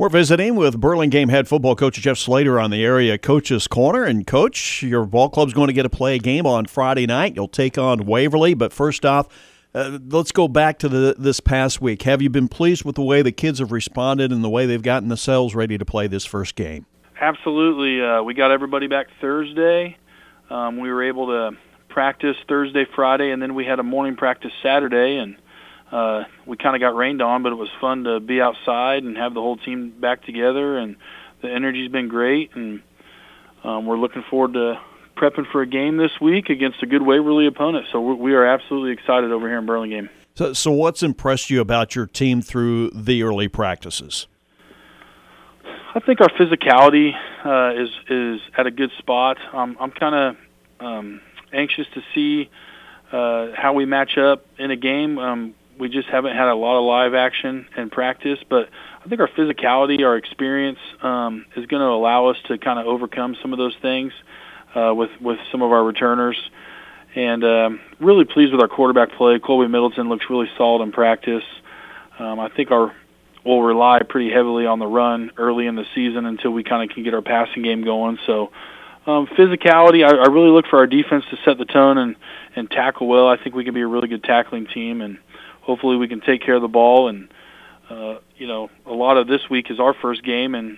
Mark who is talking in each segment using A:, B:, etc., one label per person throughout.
A: We're visiting with Burlingame head football coach Jeff Slater on the Area Coaches Corner. And, Coach, your ball club's going to get to play a game on Friday night. You'll take on Waverly. But first off, let's go back to this past week. Have you been pleased with the way the kids have responded and the way they've gotten themselves ready to play this first game?
B: Absolutely. We got everybody back Thursday. We were able to practice Thursday, Friday, and then we had a morning practice Saturday, and we kind of got rained on, but it was fun to be outside and have the whole team back together, and the energy's been great, and we're looking forward to prepping for a game this week against a good Waverly opponent. So we are absolutely excited over here in Burlingame.
A: So what's impressed you about your team through the early practices?
B: I think our physicality is at a good spot. I'm kind of anxious to see how we match up in a game. We just haven't had a lot of live action in practice, but I think our physicality, our experience is going to allow us to kind of overcome some of those things with some of our returners. And really pleased with our quarterback play. Colby Middleton looks really solid in practice. I think we'll rely pretty heavily on the run early in the season until we kind of can get our passing game going. So physicality, I really look for our defense to set the tone and tackle well. I think we can be a really good tackling team, and hopefully we can take care of the ball. And, a lot of this week is our first game, and,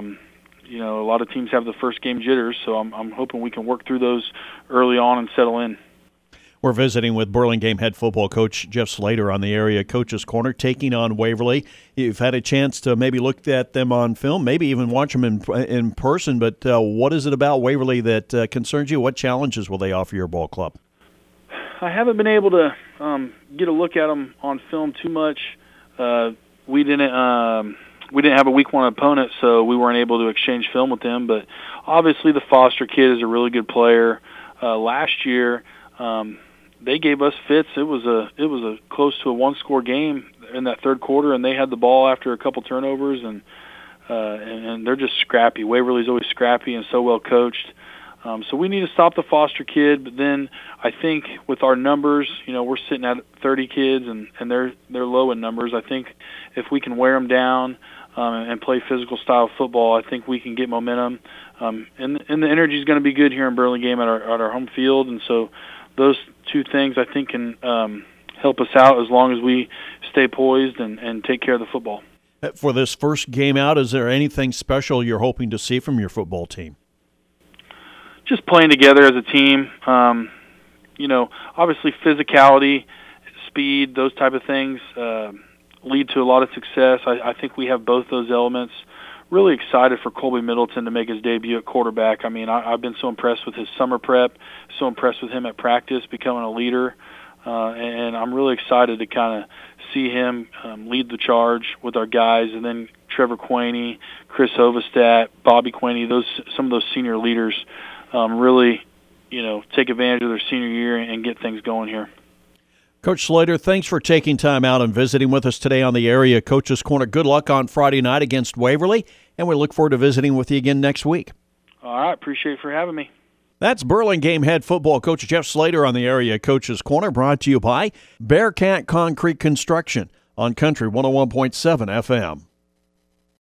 B: a lot of teams have the first game jitters, so I'm hoping we can work through those early on and settle in.
A: We're visiting with Burlingame head football coach Jeff Slater on the Area Coaches Corner, taking on Waverly. You've had a chance to maybe look at them on film, maybe even watch them in person, but what is it about Waverly that concerns you? What challenges will they offer your ball club?
B: I haven't been able to get a look at them on film too much. We didn't have a week one opponent, so we weren't able to exchange film with them. But obviously, the Foster kid is a really good player. Last year, they gave us fits. It was a close to a one-score game in that third quarter, and they had the ball after a couple turnovers, and they're just scrappy. Waverly's always scrappy and so well coached. So we need to stop the Foster kid, but then I think with our numbers, we're sitting at 30 kids, and they're low in numbers. I think if we can wear them down and play physical style football, I think we can get momentum. And the energy is going to be good here in Burlingame at our home field, and so those two things I think can help us out as long as we stay poised and take care of the football.
A: For this first game out, is there anything special you're hoping to see from your football team?
B: Just playing together as a team, obviously physicality, speed, those type of things lead to a lot of success. I think we have both those elements. Really excited for Colby Middleton to make his debut at quarterback. I mean, I've been so impressed with his summer prep, so impressed with him at practice, becoming a leader, and I'm really excited to kind of see him lead the charge with our guys, and then Trevor Quaney, Chris Ovestat, Bobby Quaney, some of those senior leaders really, take advantage of their senior year and get things going here.
A: Coach Slater, thanks for taking time out and visiting with us today on the Area Coaches Corner. Good luck on Friday night against Waverly, and we look forward to visiting with you again next week.
B: All right, appreciate it for having me.
A: That's Burlingame head football coach Jeff Slater on the Area Coaches Corner, brought to you by Bearcat Concrete Construction on Country 101.7 FM.